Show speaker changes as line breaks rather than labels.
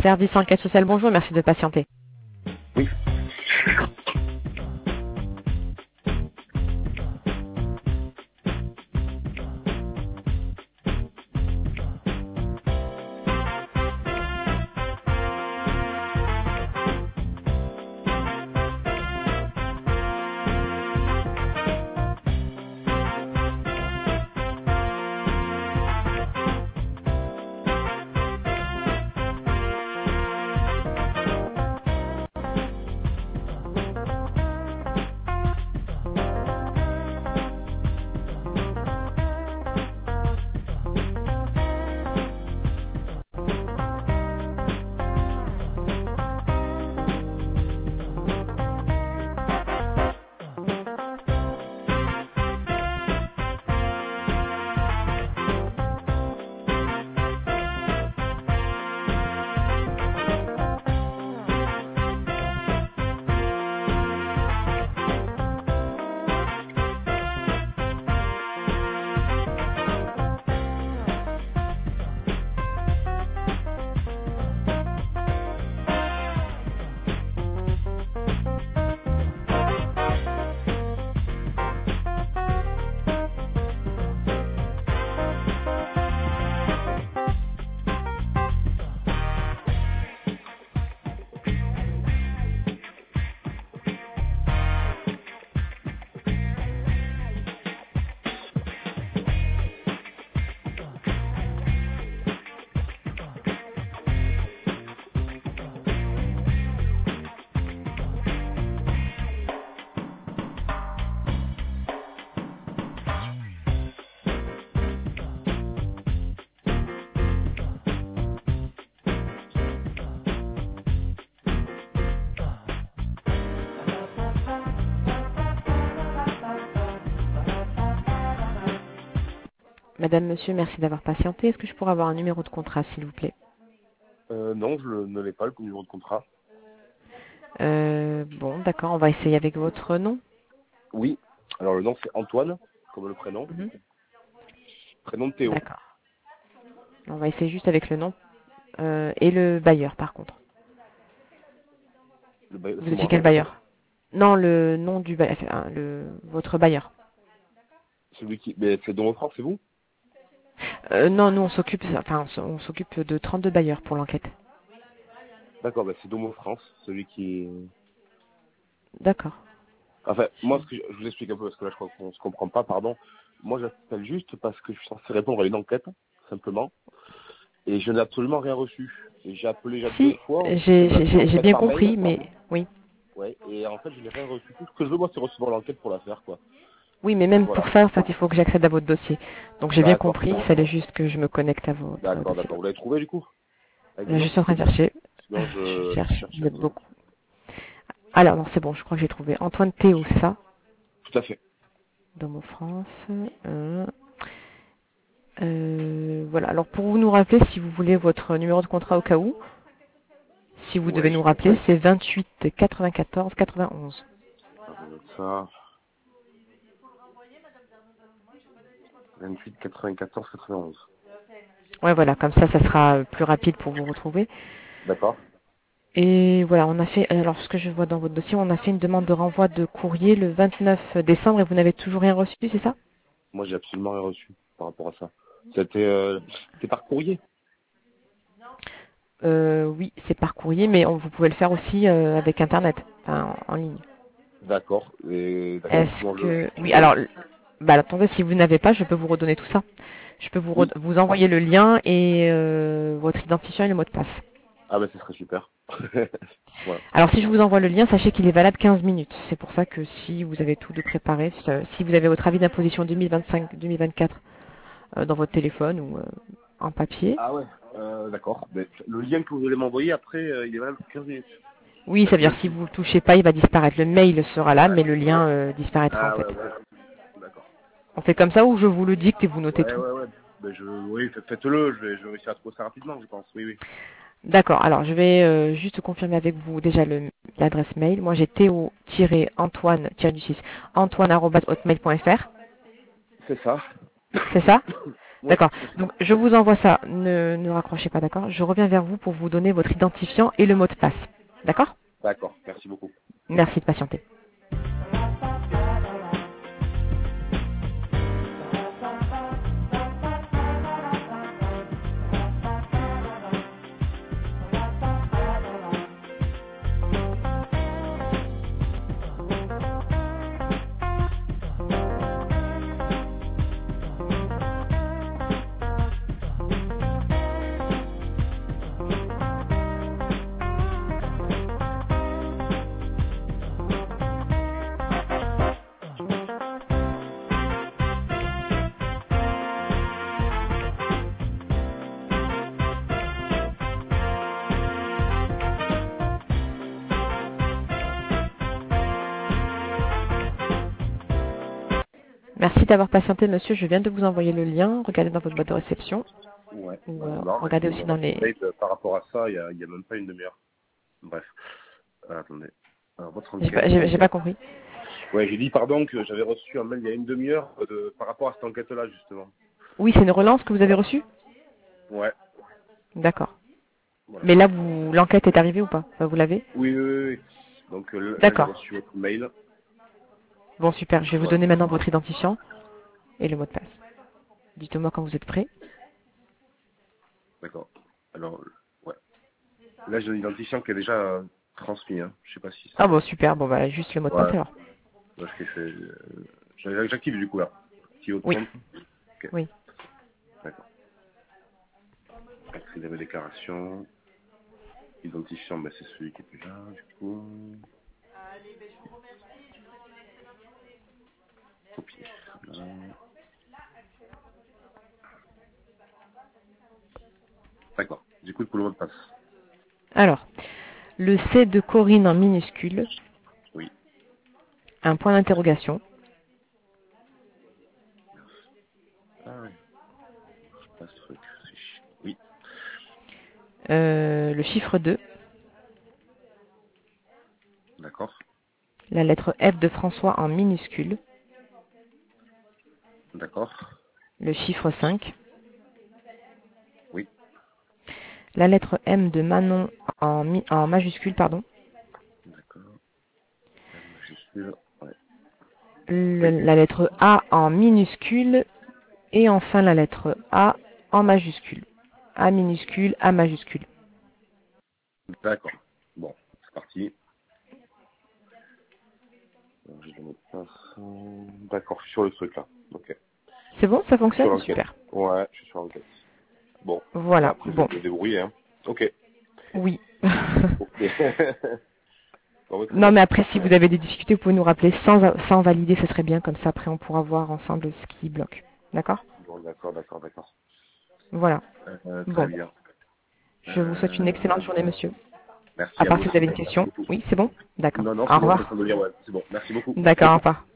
Service enquête sociale, bonjour, merci de patienter.
Oui.
Madame, monsieur, merci d'avoir patienté. Est-ce que je pourrais avoir un numéro de contrat, s'il vous plaît?
Non, ne l'ai pas, le numéro de contrat.
Bon, d'accord, on va essayer avec votre nom.
Oui. Alors, le nom, c'est Antoine, comme le prénom. Prénom de Théo.
D'accord. On va essayer juste avec le nom et le bailleur, par contre. Vous étiez quel bailleur? Non, le nom du bailleur, enfin, votre bailleur.
Celui qui... Mais c'est Domo France, c'est vous?
Non, nous, on s'occupe de 32 bailleurs pour l'enquête.
D'accord, c'est Domo France, celui qui...
D'accord.
Enfin, moi, je vous explique un peu, parce que là, je crois qu'on se comprend pas, pardon. Moi, j'appelle juste parce que je suis censé répondre à une enquête, simplement. Et je n'ai absolument rien reçu. Et j'ai appelé deux fois.
J'ai bien compris, mais oui.
Ouais, et en fait, je n'ai rien reçu. Tout ce que je veux, moi, c'est recevoir l'enquête pour la faire, quoi.
Oui, mais même pour ça, en fait, il faut que j'accède à votre dossier. Donc j'ai bien compris, il fallait juste que je me connecte à votre dossier.
D'accord. Vous l'avez trouvé, du coup?
Je suis en train de chercher.
Sinon,
je cherche, vous êtes beaucoup. Alors, non, c'est bon, je crois que j'ai trouvé. Antoine Théo, c'est ça?
Tout à fait.
Domo France. Voilà, alors pour vous nous rappeler, si vous voulez votre numéro de contrat au cas où, si vous devez nous rappeler, c'est 28 94 91.
Ça... 28 94 91.
Ouais, voilà, comme ça sera plus rapide pour vous retrouver.
D'accord.
Et voilà, on a fait, alors ce que je vois dans votre dossier, on a fait une demande de renvoi de courrier le 29 décembre et vous n'avez toujours rien reçu, c'est ça?
Moi, j'ai absolument rien reçu par rapport à ça. C'était par courrier?
Oui, c'est par courrier, mais vous pouvez le faire aussi avec Internet, enfin, en ligne.
D'accord.
Est-ce que... Oui, alors, attendez, si vous n'avez pas, je peux vous redonner tout ça. Je peux vous envoyer le lien et votre identifiant et le mot de passe.
Ah ce serait super.
Voilà. Alors si je vous envoie le lien, sachez qu'il est valable 15 minutes. C'est pour ça que si vous avez tout de préparé, si vous avez votre avis d'imposition 2025-2024 dans votre téléphone ou en papier.
Ah ouais, d'accord. Le lien que vous allez m'envoyer après, il est valable 15 minutes.
Oui, ça veut dire si vous ne le touchez pas, il va disparaître. Le mail sera là, mais le lien disparaîtra en fait.
D'accord.
On fait comme ça ou je vous le dicte et vous notez tout.
Oui, faites-le, je vais réussir à trouver ça rapidement, je pense. Oui.
D'accord, alors je vais juste confirmer avec vous déjà l'adresse mail. Moi j'ai théo-antoine-du-6 antoine@hotmail.fr.
C'est ça.
C'est ça?
Ouais,
D'accord.
c'est ça.
Donc, je vous envoie ça. Ne raccrochez pas, d'accord? Je reviens vers vous pour vous donner votre identifiant et le mot de passe. D'accord?
D'accord, merci beaucoup.
Merci de patienter. Merci d'avoir patienté, monsieur. Je viens de vous envoyer le lien. Regardez dans votre boîte de réception.
Ouais.
Ou
Non, mais
regardez
c'est
aussi
mon
dans les...
mail par rapport à ça, il y a même pas une demi-heure. Bref. Attendez. Alors, votre enquête.
J'ai pas compris.
Ouais, j'ai dit, pardon, que j'avais reçu un mail il y a une demi-heure par rapport à cette enquête-là, justement.
Oui, c'est une relance que vous avez reçue?
Ouais,
D'accord.
voilà.
Mais là, l'enquête est arrivée ou pas? Enfin, vous l'avez?
Oui, oui, oui, oui. Donc là, j'ai
D'accord.
reçu votre mail.
Bon, super. Je vais vous
Voilà.
donner maintenant votre identifiant et le mot de passe. Dites-moi quand vous êtes prêt.
D'accord. Alors, ouais. Là, j'ai un identifiant qui est déjà transmis. Hein. Je sais pas si
Ah
c'est...
bon, super. Bon, bah, juste le mot de passe
Ouais.
alors.
Parce que c'est... J'active du coup, là. Petit haut de
Oui.
compte. Ok.
Oui.
D'accord. Accélérer déclaration. Identifiant, ben, c'est celui qui était là, du coup. Copier. Voilà. D'accord. Du coup, pour le mot de passe.
Alors, le C de Corinne en minuscule,
Oui.
un point d'interrogation,
Ah oui. Pas ce truc. C'est chiant. Oui.
le chiffre 2,
D'accord.
la lettre F de François en minuscule,
D'accord.
le chiffre 5,
Oui.
la lettre M de Manon en majuscule, pardon,
D'accord. M majuscule. Ouais. Oui.
la lettre A en minuscule et enfin la lettre A en majuscule. A minuscule, A majuscule.
D'accord. Bon, c'est parti. Alors, je vais mettre ça. D'accord, je suis sur le truc là. Ok.
C'est bon, ça
Je suis sur
fonctionne?
l'enquête.
Super.
Ouais, je suis sur l'enquête. Bon. Bah,
Voilà,
après, je vais
bon,
me débrouiller. Hein. Ok.
oui.
Ok. Bon, ouais, très
Non,
bien.
mais après, si vous avez des difficultés, vous pouvez nous rappeler sans valider, ce serait bien. Comme ça, après, on pourra voir ensemble ce qui bloque. D'accord?
Bon, d'accord, d'accord, d'accord.
Voilà.
Très
Bon,
bien.
je vous souhaite une excellente journée, monsieur. À
Merci à
part
vous
si vous
aussi.
avez une
Merci
question.
beaucoup.
Oui, c'est bon? D'accord.
Non, non,
Au
c'est bon, je suis en
revoir.
train de lire, ouais. C'est bon. Merci beaucoup.
D'accord, au revoir.